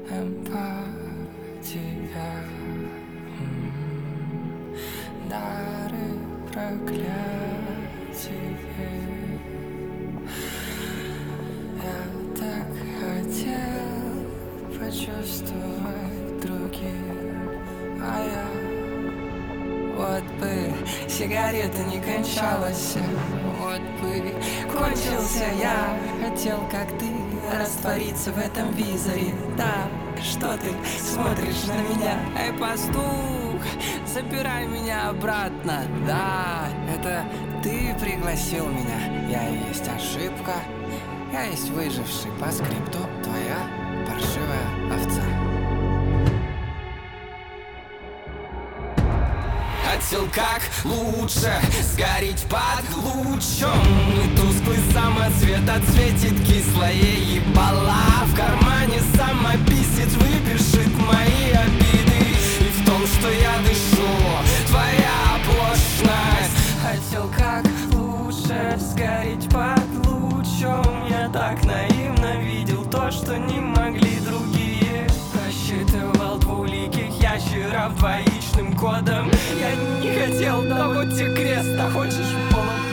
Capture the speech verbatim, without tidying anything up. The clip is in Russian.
эмпатия, м, дары проклятие. Я так хотел почувствовать других, а я вот бы сигарета не кончалась, вот бы кончился я. Хотел, как ты, раствориться в этом визоре. Да, что ты смотришь на меня? Эй, пастух, забирай меня обратно. Да, это ты пригласил меня. Я и есть ошибка, я есть выживший по скрипту, твоя паршивая овца. Хотел как лучше сгореть под лучом, и тусклый самоцвет отсветит кислое ебало. В кармане самописец выпишет мои обиды, и в том, что я дышу, твоя оплошность. Хотел как лучше сгореть под лучом. Я так наивно видел то, что не могли другие. Рассчитывал двуликих ящеров двоичным кодом. Я не хотел, да вот тебе крест, а хочешь в полу.